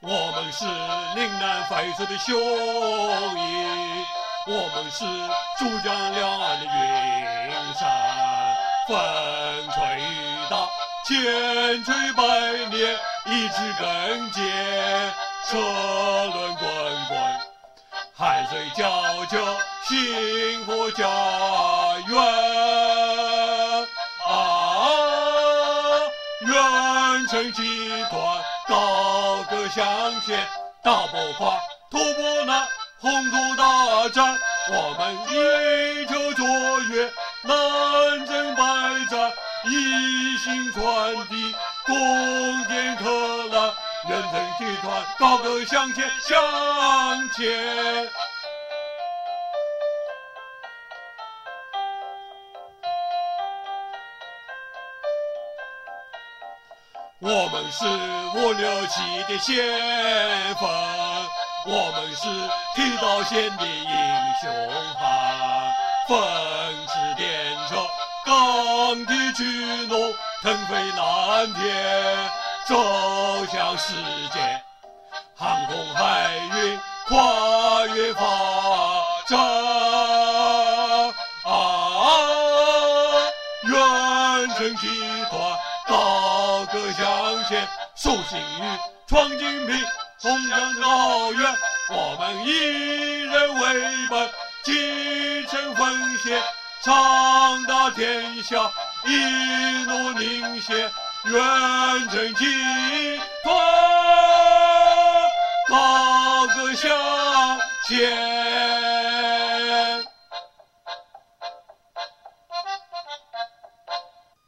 我们是岭南飞驰的雄鹰，我们是珠江两岸的云山。风吹雨打，千锤百炼，一支根结，车轮滚滚，汗水交织，星火家园。远程集团高歌向前，大爆发突破那宏图大战，我们一球卓越，南征百战，一心传递，攻坚克难，远程集团高歌向前，向前。我们是567的先锋，我们是剃刀县的英雄汉，风驰电掣，钢铁巨龙，腾飞蓝天，走向世界，航空海运跨越发展。远程集团高歌向前，树新宇，闯金瓶，冲向高原，我们以人为本，精诚奉献，长达天下，一怒领先，远程集团高歌向前。